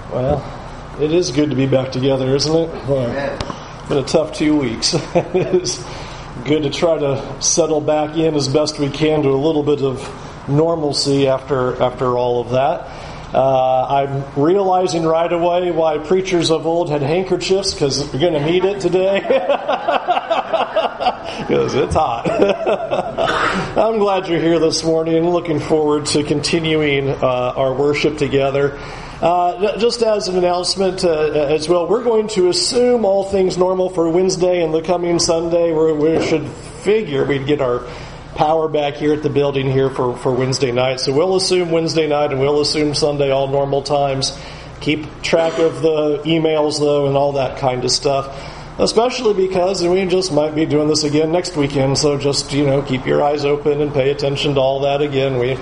Well, it is good to be back together, isn't it? Well, it's been a tough 2 weeks. It's good to try to settle back in as best we can to a little bit of normalcy after all of that. I'm realizing right away why preachers of old had handkerchiefs, because we're going to need it today. Because it's hot. I'm glad you're here this morning and looking forward to continuing our worship together. Just as an announcement as well, we're going to assume all things normal for Wednesday and the coming Sunday. We should figure we'd get our power back here at the building here for Wednesday night. So we'll assume Wednesday night and we'll assume Sunday all normal times. Keep track of the emails though and all that kind of stuff. Especially because we just might be doing this again next weekend. So just, keep your eyes open and pay attention to all that again.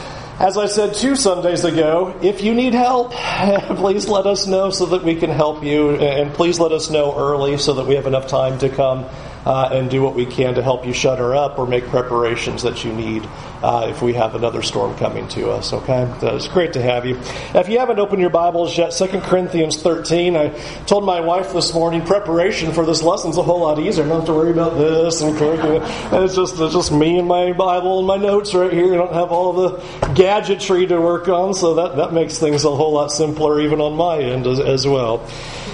As I said 2 Sundays ago, if you need help, please let us know so that we can help you. And please let us know early so that we have enough time to come and do what we can to help you shut her up or make preparations that you need if we have another storm coming to us, okay? It's great to have you. If you haven't opened your Bibles yet, 2 Corinthians 13, I told my wife this morning, preparation for this lesson's a whole lot easier. I don't have to worry about this and cooking. And it's just me and my Bible and my notes right here. I don't have all the gadgetry to work on, so that makes things a whole lot simpler even on my end as well.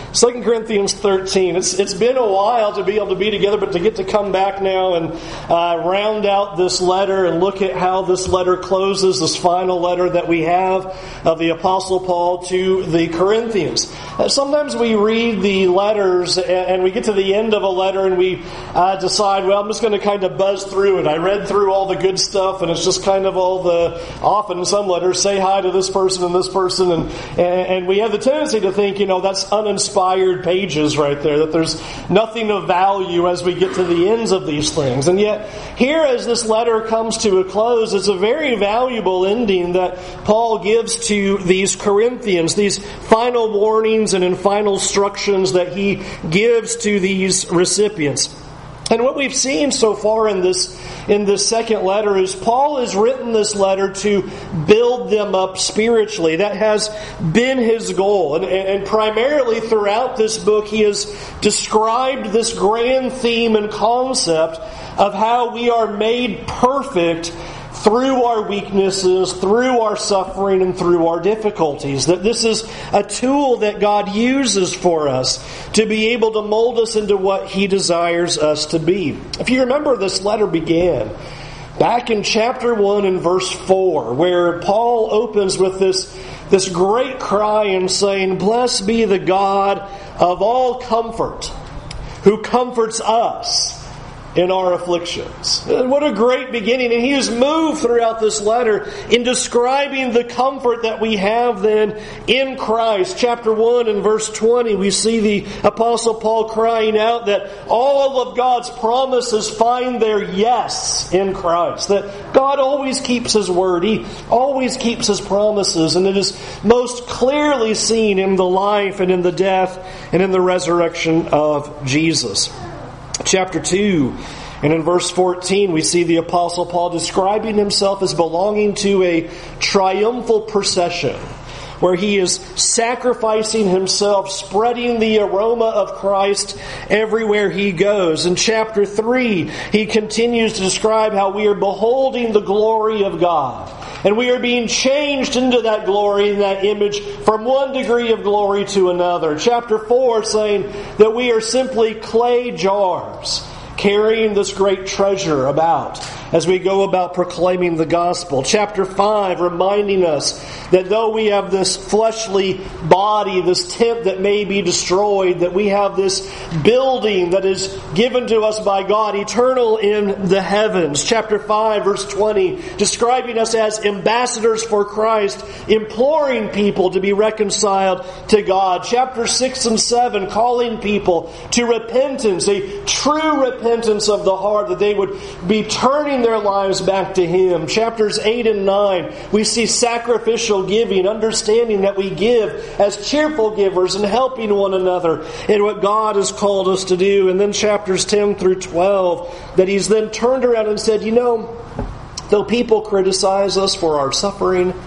2 Corinthians 13. It's been a while to be able to be together, but to get to come back now and round out this letter and look at how this letter closes, this final letter that we have of the Apostle Paul to the Corinthians. Sometimes we read the letters and we get to the end of a letter and we decide, well, I'm just going to kind of buzz through it. I read through all the good stuff and it's just kind of often in some letters, say hi to this person and this person. And we have the tendency to think, that's uninspired pages right there, that there's nothing of value as we get to the ends of these things. And yet, here as this letter comes to a close, it's a very valuable ending that Paul gives to these Corinthians, these final warnings and final instructions that he gives to these recipients. And what we've seen so far in this second letter is Paul has written this letter to build them up spiritually. That has been his goal. And primarily throughout this book, he has described this grand theme and concept of how we are made perfect through our weaknesses, through our suffering, and through our difficulties. That this is a tool that God uses for us to be able to mold us into what He desires us to be. If you remember, this letter began back in chapter 1 and verse 4, where Paul opens with this great cry and saying, "Blessed be the God of all comfort, who comforts us in our afflictions." What a great beginning. And he has moved throughout this letter in describing the comfort that we have then in Christ. Chapter 1 and verse 20, we see the Apostle Paul crying out that all of God's promises find their yes in Christ. That God always keeps His word. He always keeps His promises. And it is most clearly seen in the life and in the death and in the resurrection of Jesus. Chapter 2, and in verse 14, we see the Apostle Paul describing himself as belonging to a triumphal procession, where he is sacrificing himself, spreading the aroma of Christ everywhere he goes. In chapter 3, he continues to describe how we are beholding the glory of God. And we are being changed into that glory, in that image, from one degree of glory to another. Chapter 4 saying that we are simply clay jars, carrying this great treasure about as we go about proclaiming the gospel. Chapter 5 reminding us that though we have this fleshly body, this tent that may be destroyed, that we have this building that is given to us by God, eternal in the heavens. Chapter 5 verse 20 describing us as ambassadors for Christ, imploring people to be reconciled to God. Chapter 6 and 7 calling people to repentance, a true repentance of the heart, that they would be turning their lives back to Him. Chapters 8 and 9, we see sacrificial giving, understanding that we give as cheerful givers and helping one another in what God has called us to do. And then chapters 10 through 12, that He's then turned around and said, though people criticize us for our suffering,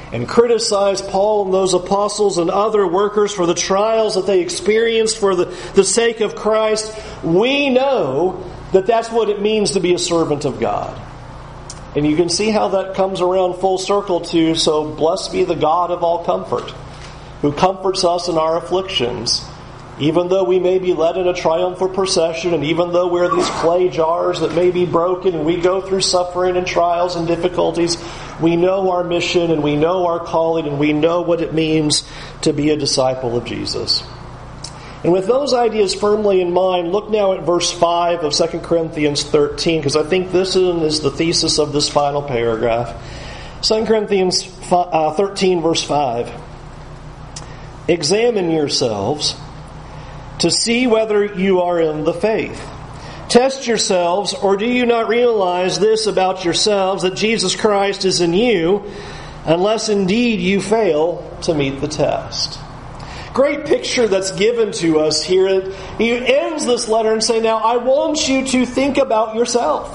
and criticize Paul and those apostles and other workers for the trials that they experienced for the sake of Christ, we know that that's what it means to be a servant of God. And you can see how that comes around full circle to, so blessed be the God of all comfort, who comforts us in our afflictions, even though we may be led in a triumphal procession, and even though we're these clay jars that may be broken, and we go through suffering and trials and difficulties, we know our mission, and we know our calling, and we know what it means to be a disciple of Jesus. And with those ideas firmly in mind, look now at verse 5 of 2 Corinthians 13, because I think this is the thesis of this final paragraph. 2 Corinthians 13, verse 5. Examine yourselves to see whether you are in the faith. Test yourselves, or do you not realize this about yourselves, that Jesus Christ is in you, unless indeed you fail to meet the test. Great picture that's given to us here. He ends this letter and saying, now I want you to think about yourself.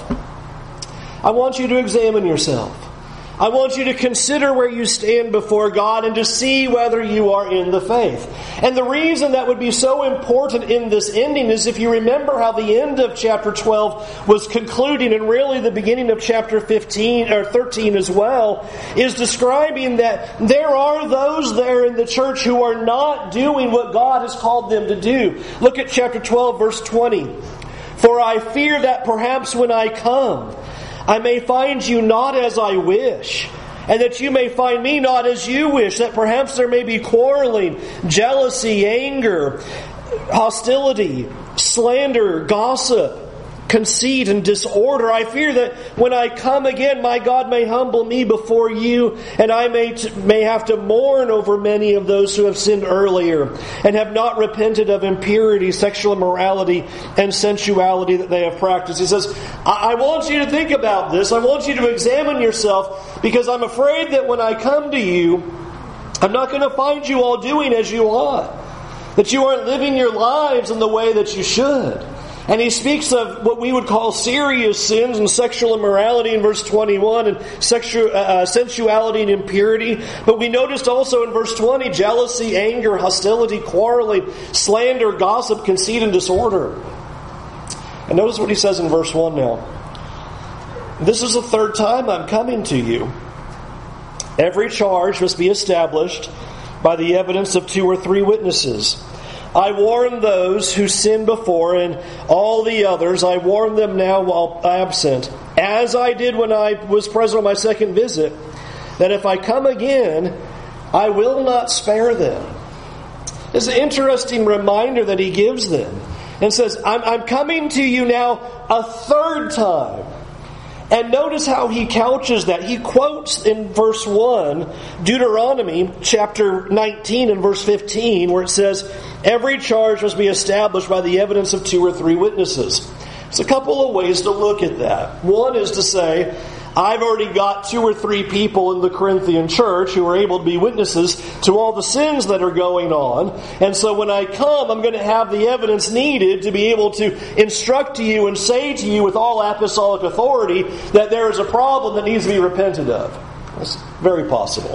I want you to examine yourself. I want you to consider where you stand before God and to see whether you are in the faith. And the reason that would be so important in this ending is if you remember how the end of chapter 12 was concluding, and really the beginning of chapter 15 or 13 as well, is describing that there are those there in the church who are not doing what God has called them to do. Look at chapter 12, verse 20. For I fear that perhaps when I come, I may find you not as I wish, and that you may find me not as you wish, that perhaps there may be quarreling, jealousy, anger, hostility, slander, gossip, conceit, and disorder. I fear that when I come again, my God may humble me before you, and I may have to mourn over many of those who have sinned earlier and have not repented of impurity, sexual immorality, and sensuality that they have practiced. He says, I want you to think about this. I want you to examine yourself, because I'm afraid that when I come to you, I'm not going to find you all doing as you ought, that you aren't living your lives in the way that you should. And he speaks of what we would call serious sins and sexual immorality in verse 21 and sensuality and impurity. But we noticed also in verse 20 jealousy, anger, hostility, quarreling, slander, gossip, conceit, and disorder. And notice what he says in verse 1 now. This is the third time I'm coming to you. Every charge must be established by the evidence of 2 or 3 witnesses. I warned those who sinned before, and all the others, I warn them now while absent, as I did when I was present on my second visit, that if I come again, I will not spare them. It's an interesting reminder that he gives them, and says, I'm coming to you now a third time. And notice how he couches that. He quotes in verse 1, Deuteronomy chapter 19 and verse 15, where it says, every charge must be established by the evidence of 2 or 3 witnesses. There's a couple of ways to look at that. One is to say, I've already got 2 or 3 people in the Corinthian church who are able to be witnesses to all the sins that are going on. And so when I come, I'm going to have the evidence needed to be able to instruct to you and say to you with all apostolic authority that there is a problem that needs to be repented of. That's very possible.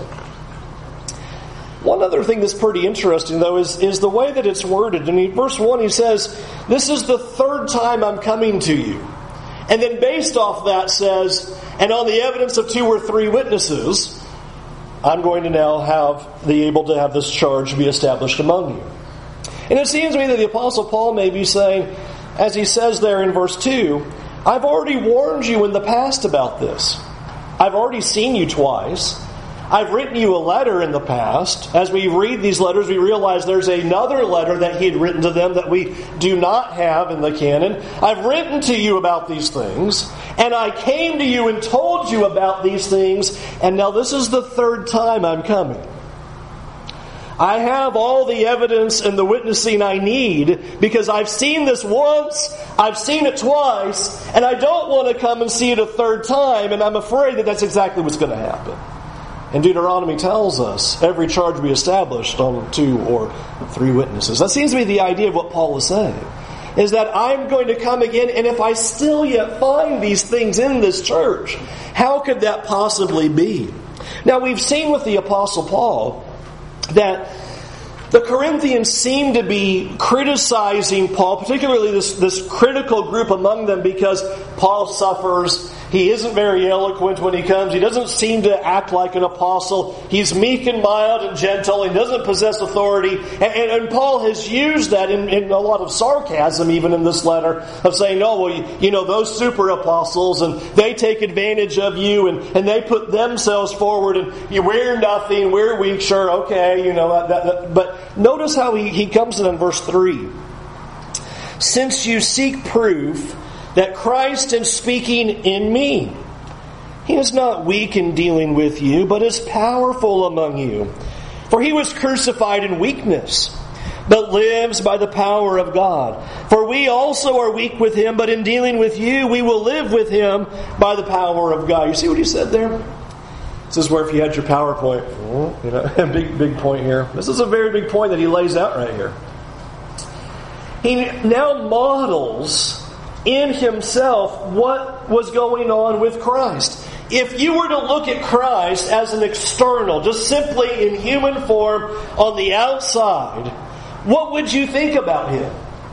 One other thing that's pretty interesting, though, is the way that it's worded. In verse 1, he says, this is the third time I'm coming to you. And then based off that says, and on the evidence of 2 or 3 witnesses, I'm going to now be able to have this charge be established among you. And it seems to me that the Apostle Paul may be saying, as he says there in verse 2, I've already warned you in the past about this. I've already seen you twice. I've written you a letter in the past. As we read these letters, we realize there's another letter that he had written to them that we do not have in the canon. I've written to you about these things, and I came to you and told you about these things, and now this is the third time I'm coming. I have all the evidence and the witnessing I need because I've seen this once, I've seen it twice, and I don't want to come and see it a third time, and I'm afraid that that's exactly what's going to happen. And Deuteronomy tells us every charge be established on 2 or 3 witnesses. That seems to be the idea of what Paul is saying. Is that I'm going to come again, and if I still yet find these things in this church, how could that possibly be? Now, we've seen with the Apostle Paul that the Corinthians seem to be criticizing Paul, particularly this critical group among them, because Paul suffers. He isn't very eloquent when he comes. He doesn't seem to act like an apostle. He's meek and mild and gentle. He doesn't possess authority. And Paul has used that in a lot of sarcasm, even in this letter, of saying, oh, well, you know, those super apostles, and they take advantage of you, and they put themselves forward, and we're nothing, we're weak, sure, okay, you know. But notice how he comes in verse 3. Since you seek proof that Christ is speaking in me, He is not weak in dealing with you, but is powerful among you. For He was crucified in weakness, but lives by the power of God. For we also are weak with Him, but in dealing with you, we will live with Him by the power of God. You see what he said there? This is where if you had your PowerPoint, you know, a big point here. This is a very big point that he lays out right here. He now models in himself what was going on with Christ. If you were to look at Christ as an external, just simply in human form on the outside, what would you think about Him?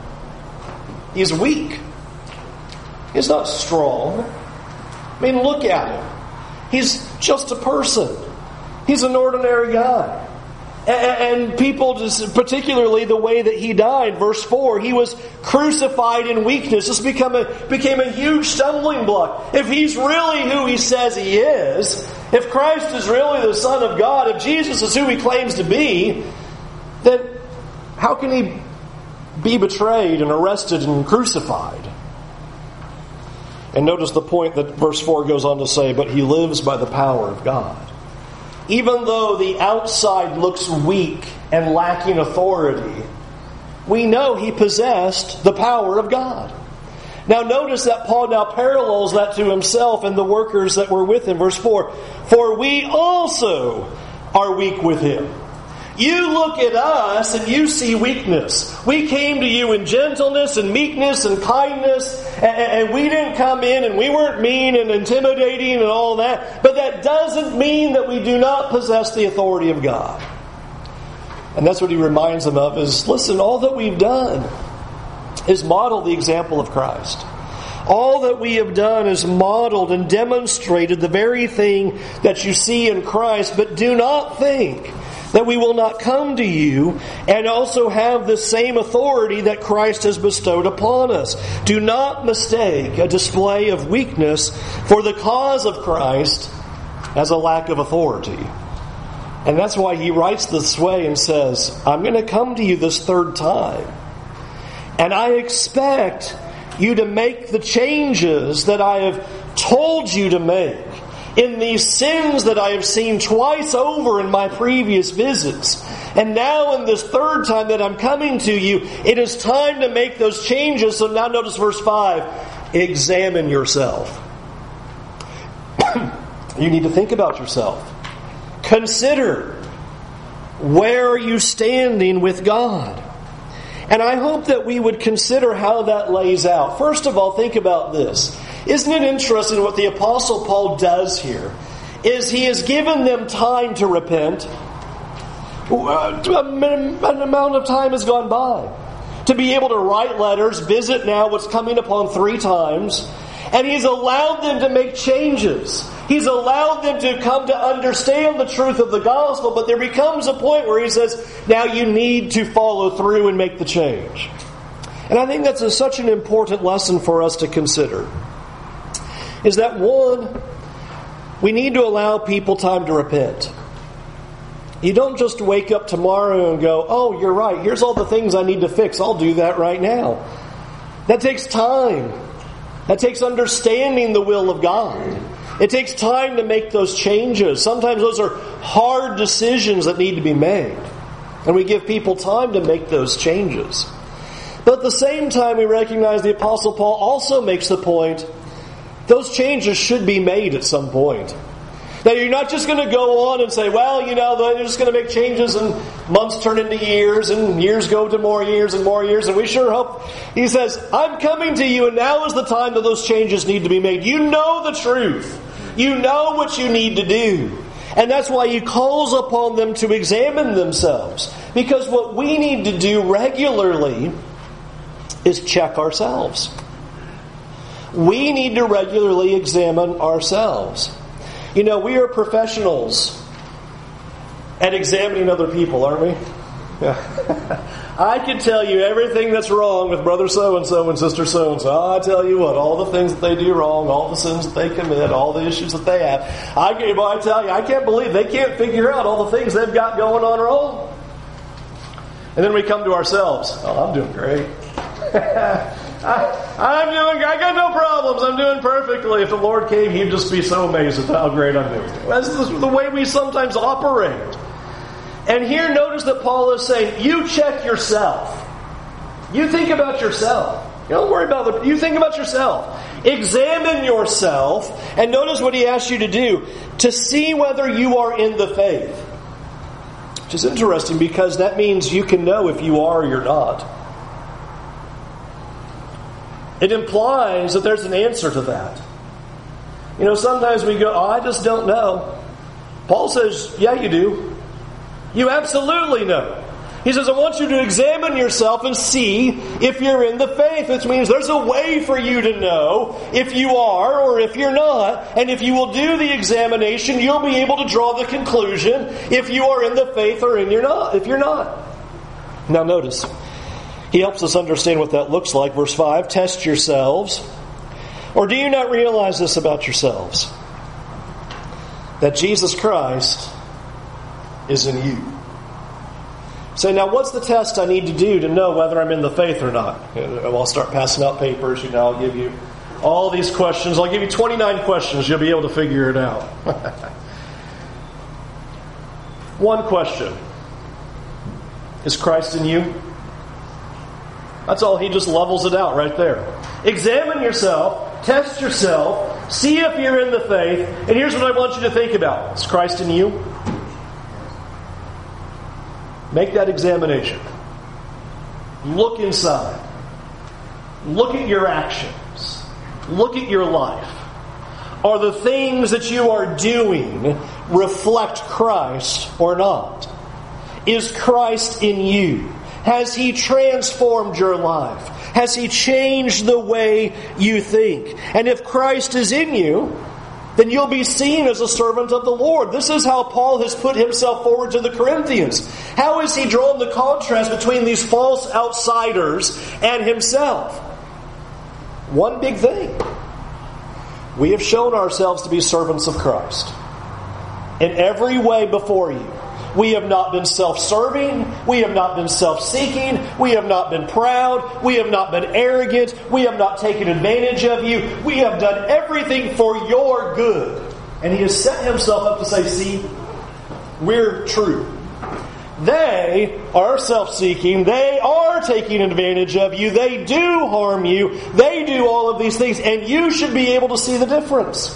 He's weak. He's not strong. I mean, look at Him. He's just a person. He's an ordinary guy. And people, just particularly the way that He died, verse 4, He was crucified in weakness. This became a huge stumbling block. If He's really who He says He is, if Christ is really the Son of God, if Jesus is who He claims to be, then how can He be betrayed and arrested and crucified? And notice the point that verse 4 goes on to say, but He lives by the power of God. Even though the outside looks weak and lacking authority, we know He possessed the power of God. Now notice that Paul now parallels that to himself and the workers that were with him. Verse 4, for we also are weak with Him. You look at us and you see weakness. We came to you in gentleness and meekness and kindness, and we didn't come in and we weren't mean and intimidating and all that. But that doesn't mean that we do not possess the authority of God. And that's what he reminds them of is, listen, all that we've done is model the example of Christ. All that we have done is modeled and demonstrated the very thing that you see in Christ, but do not think that we will not come to you and also have the same authority that Christ has bestowed upon us. Do not mistake a display of weakness for the cause of Christ as a lack of authority. And that's why he writes this way and says, I'm going to come to you this third time, and I expect you to make the changes that I have told you to make in these sins that I have seen twice over in my previous visits. And now in this third time that I'm coming to you, it is time to make those changes. So now notice verse 5. Examine yourself. You need to think about yourself. Consider, where are you standing with God? And I hope that we would consider how that lays out. First of all, think about this. Isn't it interesting what the Apostle Paul does here? Is he has given them time to repent. An amount of time has gone by to be able to write letters, visit now what's coming upon 3 times, and he's allowed them to make changes. He's allowed them to come to understand the truth of the gospel, but there becomes a point where he says, now you need to follow through and make the change. And I think that's such an important lesson for us to consider. Is that one, we need to allow people time to repent. You don't just wake up tomorrow and go, oh, you're right, here's all the things I need to fix. I'll do that right now. That takes time. That takes understanding the will of God. It takes time to make those changes. Sometimes those are hard decisions that need to be made. And we give people time to make those changes. But at the same time, we recognize the Apostle Paul also makes the point, those changes should be made at some point. Now, you're not just going to go on and say, well, you know, they're just going to make changes and months turn into years and years go to more years and more years, and we sure hope. He says, I'm coming to you, and now is the time that those changes need to be made. You know the truth. You know what you need to do. And that's why he calls upon them to examine themselves. Because what we need to do regularly is check ourselves. We need to regularly examine ourselves. You know, we are professionals at examining other people, aren't we? Yeah. I can tell you everything that's wrong with brother so-and-so and sister so-and-so. I tell you what, all the things that they do wrong, all the sins that they commit, all the issues that they have. I tell you, I can't believe they can't figure out all the things they've got going on wrong. And then we come to ourselves. Oh, I'm doing great. I got no problems. I'm doing perfectly. If the Lord came, He'd just be so amazed at how great I'm doing. That's the way we sometimes operate. And here, notice that Paul is saying, you check yourself. You think about yourself. You don't worry about you think about yourself. Examine yourself. And notice what he asks you to do. To see whether you are in the faith. Which is interesting because that means you can know if you are or you're not. It implies that there's an answer to that. You know, sometimes we go, oh, I just don't know. Paul says, yeah, you do. You absolutely know. He says, I want you to examine yourself and see if you're in the faith, which means there's a way for you to know if you are or if you're not. And if you will do the examination, you'll be able to draw the conclusion if you are in the faith or if you're not. Now notice, he helps us understand what that looks like. Verse 5, test yourselves. Or do you not realize this about yourselves? That Jesus Christ is in you. Say, now what's the test I need to do to know whether I'm in the faith or not? I'll start passing out papers. I'll give you all these questions. I'll give you 29 questions. You'll be able to figure it out. One question. Is Christ in you? That's all. He just levels it out right there. Examine yourself. Test yourself. See if you're in the faith. And here's what I want you to think about. Is Christ in you? Make that examination. Look inside. Look at your actions. Look at your life. Are the things that you are doing reflect Christ or not? Is Christ in you? Has He transformed your life? Has He changed the way you think? And if Christ is in you, then you'll be seen as a servant of the Lord. This is how Paul has put himself forward to the Corinthians. How has he drawn the contrast between these false outsiders and himself? One big thing. We have shown ourselves to be servants of Christ. In every way before you. We have not been self-serving. We have not been self-seeking. We have not been proud. We have not been arrogant. We have not taken advantage of you. We have done everything for your good. And He has set Himself up to say, see, we're true. They are self-seeking. They are taking advantage of you. They do harm you. They do all of these things. And you should be able to see the difference.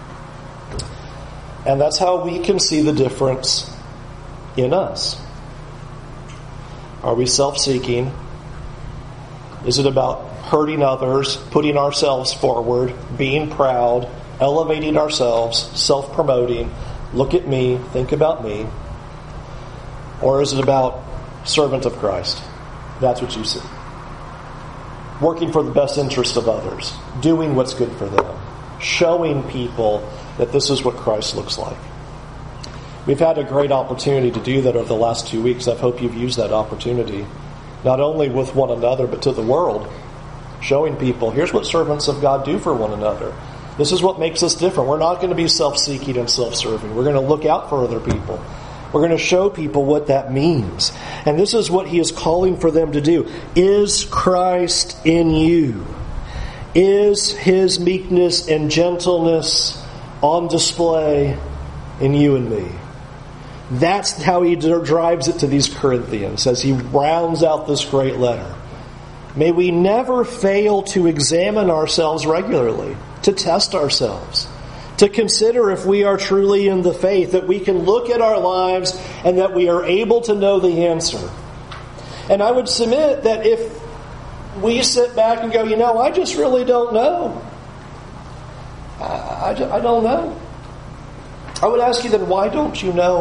And that's how we can see the difference in us. Are we self-seeking? Is it about hurting others, putting ourselves forward, being proud, elevating ourselves, self-promoting, look at me, think about me? Or is it about servant of Christ? That's what you see. Working for the best interest of others, doing what's good for them, showing people that this is what Christ looks like. We've had a great opportunity to do that over the last 2 weeks. I hope you've used that opportunity, not only with one another, but to the world, showing people, here's what servants of God do for one another. This is what makes us different. We're not going to be self-seeking and self-serving. We're going to look out for other people. We're going to show people what that means. And this is what He is calling for them to do. Is Christ in you? Is His meekness and gentleness on display in you and me? That's how he drives it to these Corinthians as he rounds out this great letter. May we never fail to examine ourselves regularly, to test ourselves, to consider if we are truly in the faith, that we can look at our lives and that we are able to know the answer. And I would submit that if we sit back and go, I just really don't know. I don't know. I would ask you then, why don't you know?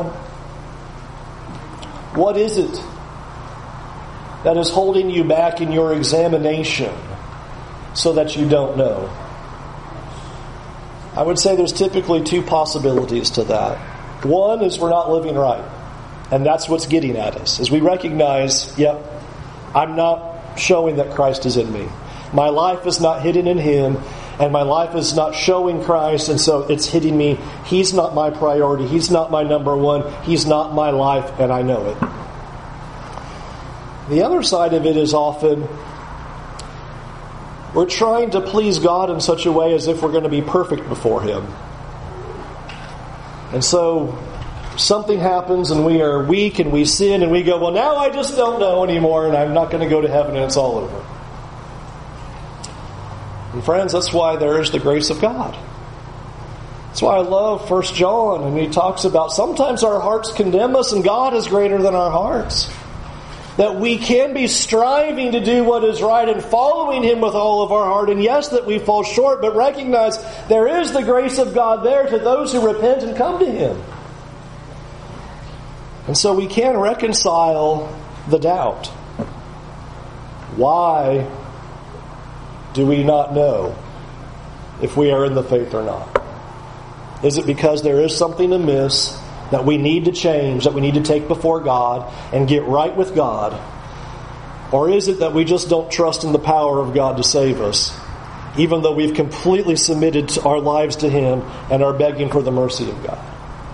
What is it that is holding you back in your examination so that you don't know? I would say there's typically two possibilities to that. One is we're not living right. And that's what's getting at us. As we recognize, I'm not showing that Christ is in me. My life is not hidden in Him. And my life is not showing Christ. And so it's hitting me. He's not my priority. He's not my number one. He's not my life. And I know it. The other side of it is often we're trying to please God in such a way as if we're going to be perfect before Him. And so something happens and we are weak and we sin and we go, well, now I just don't know anymore and I'm not going to go to heaven and it's all over. And friends, that's why there is the grace of God. That's why I love 1 John, and he talks about sometimes our hearts condemn us and God is greater than our hearts. That we can be striving to do what is right and following Him with all of our heart. And yes, that we fall short, but recognize there is the grace of God there to those who repent and come to Him. And so we can reconcile the doubt. Why do we not know if we are in the faith or not? Is it because there is something amiss that we need to change, that we need to take before God and get right with God? Or is it that we just don't trust in the power of God to save us, even though we've completely submitted our lives to Him and are begging for the mercy of God?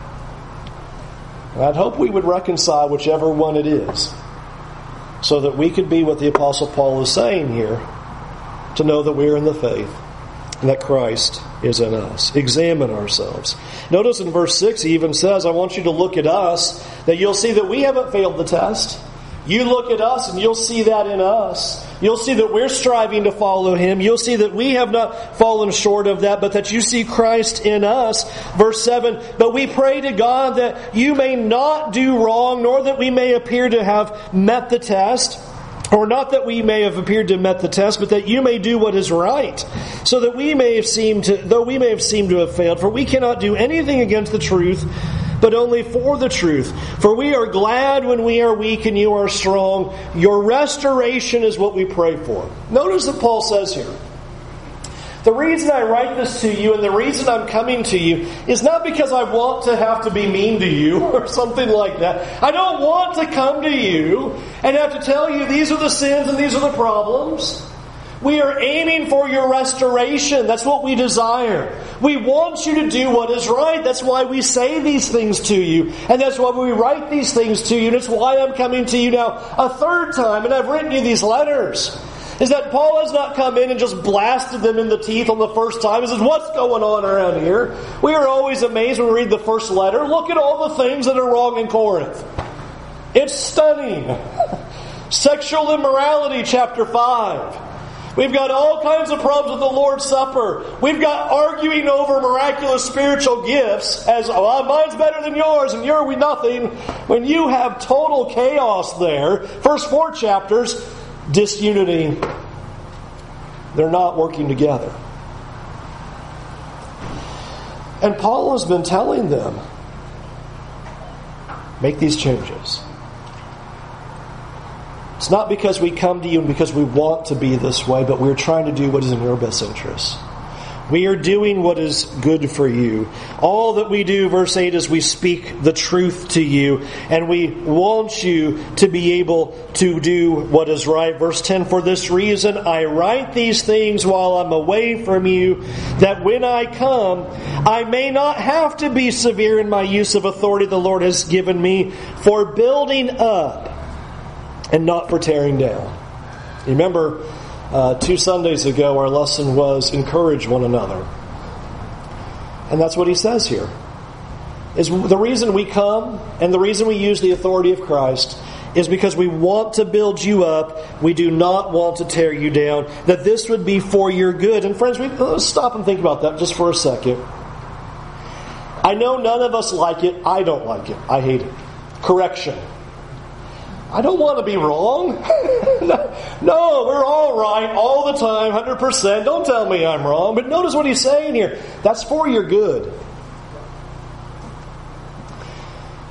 And I'd hope we would reconcile whichever one it is, so that we could be what the Apostle Paul is saying here, to know that we are in the faith and that Christ is in us. Examine ourselves. Notice in verse 6 he even says, I want you to look at us, that you'll see that we haven't failed the test. You look at us and you'll see that in us. You'll see that we're striving to follow Him. You'll see that we have not fallen short of that, but that you see Christ in us. Verse 7, but we pray to God that you may not do wrong, nor that we may appear to have met the test. Or not that we may have appeared to have met the test, but that you may do what is right, so that we may have seemed to have failed. For we cannot do anything against the truth, but only for the truth. For we are glad when we are weak and you are strong. Your restoration is what we pray for. Notice that Paul says here, the reason I write this to you and the reason I'm coming to you is not because I want to have to be mean to you or something like that. I don't want to come to you and have to tell you these are the sins and these are the problems. We are aiming for your restoration. That's what we desire. We want you to do what is right. That's why we say these things to you. And that's why we write these things to you. And it's why I'm coming to you now a third time. And I've written you these letters. Is that Paul has not come in and just blasted them in the teeth on the first time. He says, what's going on around here? We are always amazed when we read the first letter. Look at all the things that are wrong in Corinth. It's stunning. Sexual immorality, chapter 5. We've got all kinds of problems with the Lord's Supper. We've got arguing over miraculous spiritual gifts as, mine's better than yours and you're nothing. When you have total chaos there, first 4 chapters, disunity, they're not working together. And Paul has been telling them, make these changes. It's not because we come to you and because we want to be this way, but we're trying to do what is in your best interest. We are doing what is good for you. All that we do, verse 8, is we speak the truth to you, and we want you to be able to do what is right. Verse 10, for this reason I write these things while I'm away from you, that when I come, I may not have to be severe in my use of authority the Lord has given me for building up and not for tearing down. Remember, 2 Sundays ago, our lesson was encourage one another. And that's what he says here. Is the reason we come and the reason we use the authority of Christ is because we want to build you up. We do not want to tear you down. That this would be for your good. And friends, let's stop and think about that just for a second. I know none of us like it. I don't like it. I hate it. Correction. I don't want to be wrong. No, we're all right all the time, 100%. Don't tell me I'm wrong. But notice what he's saying here. That's for your good.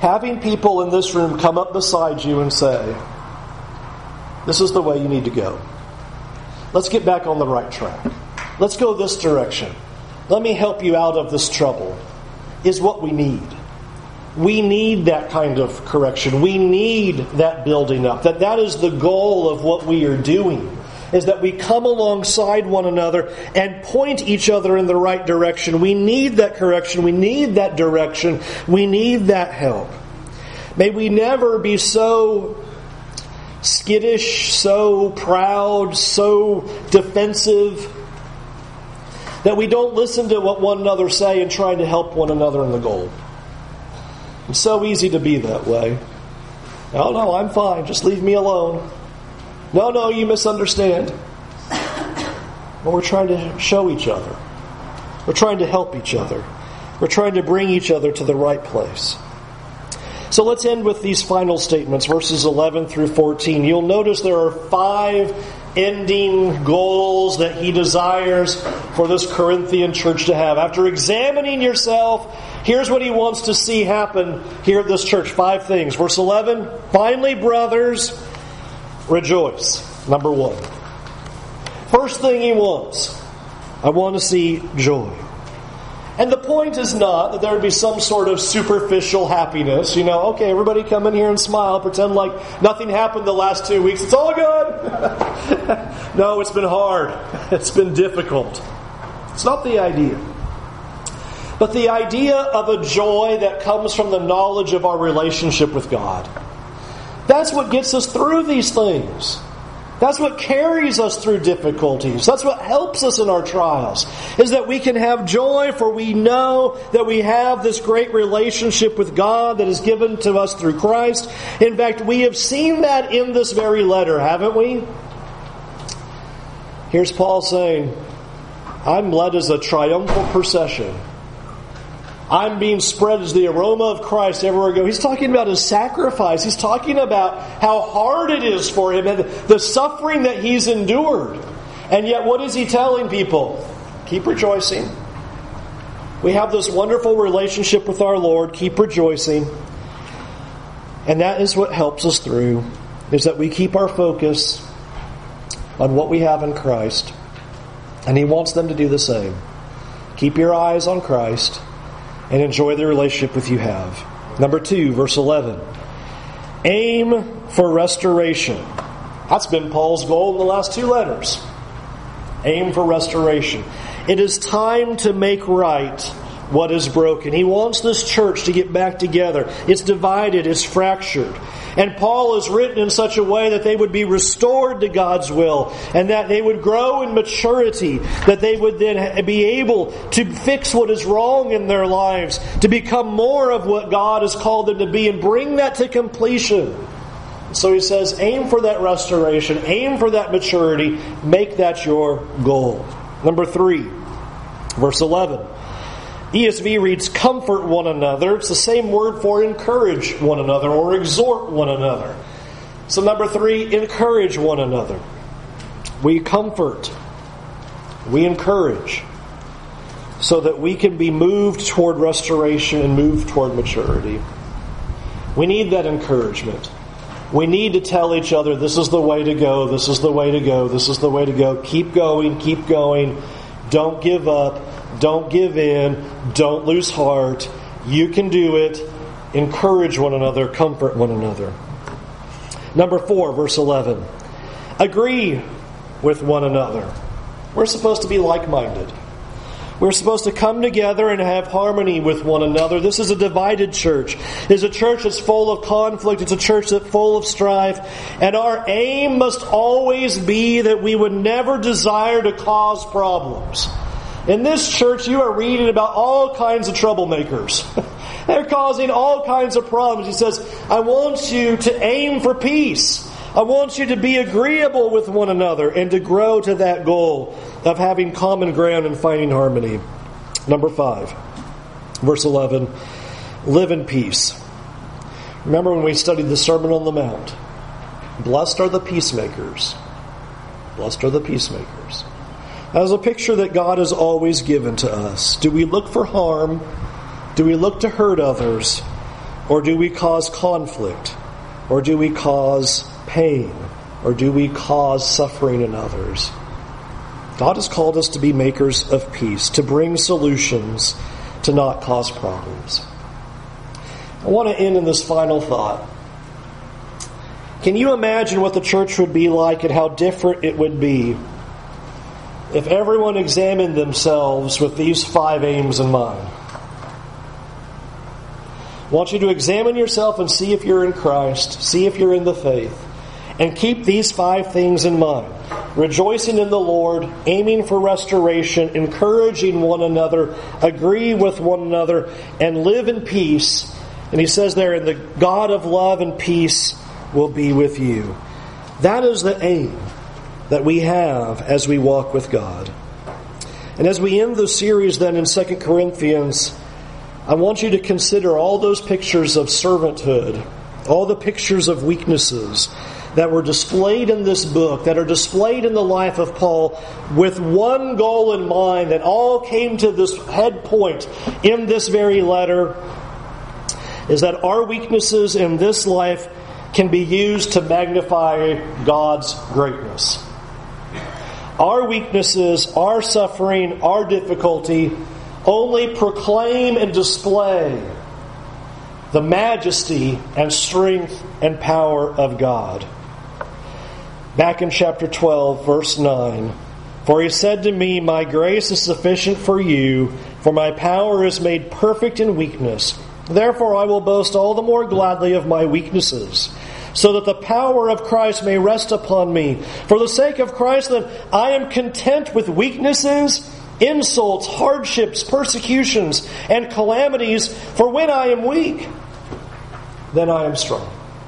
having people in this room come up beside you and say, this is the way you need to go. Let's get back on the right track. Let's go this direction. Let me help you out of this trouble, is what we need. We need that kind of correction. We need that building up. That is the goal of what we are doing, is that we come alongside one another and point each other in the right direction. We need that correction. We need that direction. We need that help. May we never be so skittish, so proud, so defensive that we don't listen to what one another say and try to help one another in the goal. It's so easy to be that way. Oh no, I'm fine. Just leave me alone. No, you misunderstand. But we're trying to show each other. We're trying to help each other. We're trying to bring each other to the right place. So let's end with these final statements, verses 11 through 14. You'll notice there are 5 ending goals that he desires for this Corinthian church to have. After examining yourself, here's what he wants to see happen here at this church. 5 things. Verse 11, finally, brothers, rejoice. Number 1. First thing he wants, I want to see joy. And the point is not that there would be some sort of superficial happiness. Okay, everybody come in here and smile, pretend like nothing happened the last 2 weeks. It's all good. No, it's been hard. It's been difficult. It's not the idea. But the idea of a joy that comes from the knowledge of our relationship with God. That's what gets us through these things. That's what carries us through difficulties. That's what helps us in our trials, is that we can have joy, for we know that we have this great relationship with God that is given to us through Christ. In fact, we have seen that in this very letter, haven't we? Here's Paul saying, I'm led as a triumphal procession. I'm being spread as the aroma of Christ everywhere I go. He's talking about his sacrifice. He's talking about how hard it is for him and the suffering that he's endured. And yet, what is he telling people? Keep rejoicing. We have this wonderful relationship with our Lord. Keep rejoicing. And that is what helps us through, is that we keep our focus on what we have in Christ. And he wants them to do the same. Keep your eyes on Christ and enjoy the relationship with you have. Number 2, verse 11. Aim for restoration. That's been Paul's goal in the last 2 letters. Aim for restoration. It is time to make right what is broken. He wants this church to get back together. It's divided, it's fractured. And Paul is written in such a way that they would be restored to God's will, and that they would grow in maturity, that they would then be able to fix what is wrong in their lives, to become more of what God has called them to be, and bring that to completion. So he says, aim for that restoration, aim for that maturity, make that your goal. Number 3, verse 11. ESV reads, comfort one another. It's the same word for encourage one another or exhort one another. So number 3, encourage one another. We comfort. We encourage. So that we can be moved toward restoration and moved toward maturity. We need that encouragement. We need to tell each other, this is the way to go, this is the way to go, this is the way to go. Keep going, keep going. Don't give up. Don't give in. Don't lose heart. You can do it. Encourage one another. Comfort one another. Number 4, verse 11. Agree with one another. We're supposed to be like-minded. We're supposed to come together and have harmony with one another. This is a divided church. It's a church that's full of conflict. It's a church that's full of strife. And our aim must always be that we would never desire to cause problems. In this church, you are reading about all kinds of troublemakers. They're causing all kinds of problems. He says, I want you to aim for peace. I want you to be agreeable with one another and to grow to that goal of having common ground and finding harmony. Number 5, verse 11, live in peace. Remember when we studied the Sermon on the Mount? Blessed are the peacemakers. Blessed are the peacemakers. That is a picture that God has always given to us. Do we look for harm? Do we look to hurt others? Or do we cause conflict? Or do we cause pain? Or do we cause suffering in others? God has called us to be makers of peace, to bring solutions, to not cause problems. I want to end in this final thought. Can you imagine what the church would be like and how different it would be if everyone examined themselves with these 5 aims in mind? I want you to examine yourself and see if you're in Christ, see if you're in the faith, and keep these 5 things in mind. Rejoicing in the Lord, aiming for restoration, encouraging one another, agree with one another, and live in peace. And he says there, and the God of love and peace will be with you. That is the aim that we have as we walk with God. And as we end the series then in 2 Corinthians, I want you to consider all those pictures of servanthood, all the pictures of weaknesses that were displayed in this book, that are displayed in the life of Paul, with one goal in mind, that all came to this head point in this very letter, is that our weaknesses in this life can be used to magnify God's greatness. Our weaknesses, our suffering, our difficulty only proclaim and display the majesty and strength and power of God. Back in chapter 12, verse 9, "For he said to me, my grace is sufficient for you, for my power is made perfect in weakness. Therefore I will boast all the more gladly of my weaknesses, so that the power of Christ may rest upon me. For the sake of Christ, then, I am content with weaknesses, insults, hardships, persecutions, and calamities, for when I am weak, then I am strong."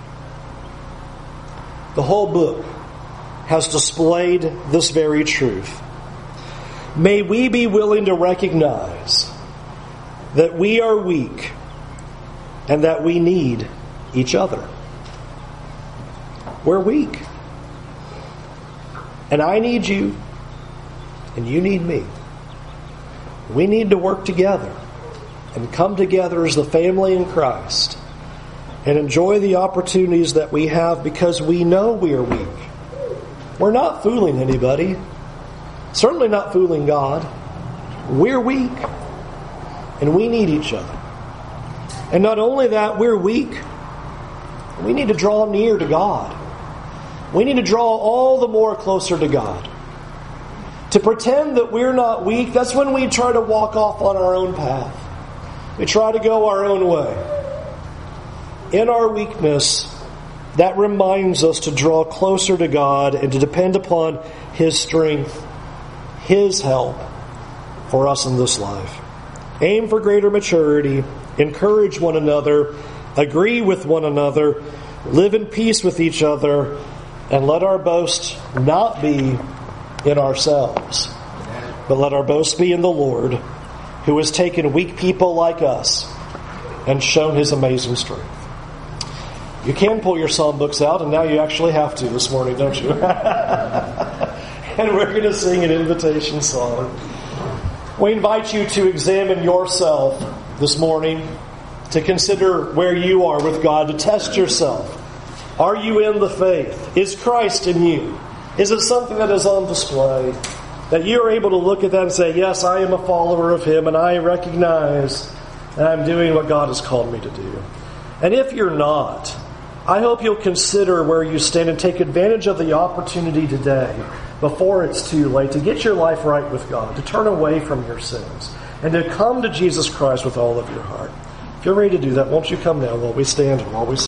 The whole book has displayed this very truth. May we be willing to recognize that we are weak and that we need each other. We're weak. And I need you, and you need me. We need to work together and come together as the family in Christ and enjoy the opportunities that we have because we know we are weak. We're not fooling anybody. Certainly not fooling God. We're weak. And we need each other. And not only that, we're weak. We need to draw near to God. We need to draw all the more closer to God. To pretend that we're not weak, that's when we try to walk off on our own path. We try to go our own way. In our weakness, that reminds us to draw closer to God and to depend upon His strength, His help for us in this life. Aim for greater maturity, encourage one another, agree with one another, live in peace with each other, and let our boast not be in ourselves, but let our boast be in the Lord, who has taken weak people like us and shown His amazing strength. You can pull your psalm books out, and now you actually have to this morning, don't you? And we're going to sing an invitation song. We invite you to examine yourself this morning, to consider where you are with God, to test yourself. Are you in the faith? Is Christ in you? Is it something that is on display? That you are able to look at that and say, yes, I am a follower of Him, and I recognize that I'm doing what God has called me to do. And if you're not, I hope you'll consider where you stand and take advantage of the opportunity today, before it's too late, to get your life right with God, to turn away from your sins, and to come to Jesus Christ with all of your heart. If you're ready to do that, won't you come now while we stand and while we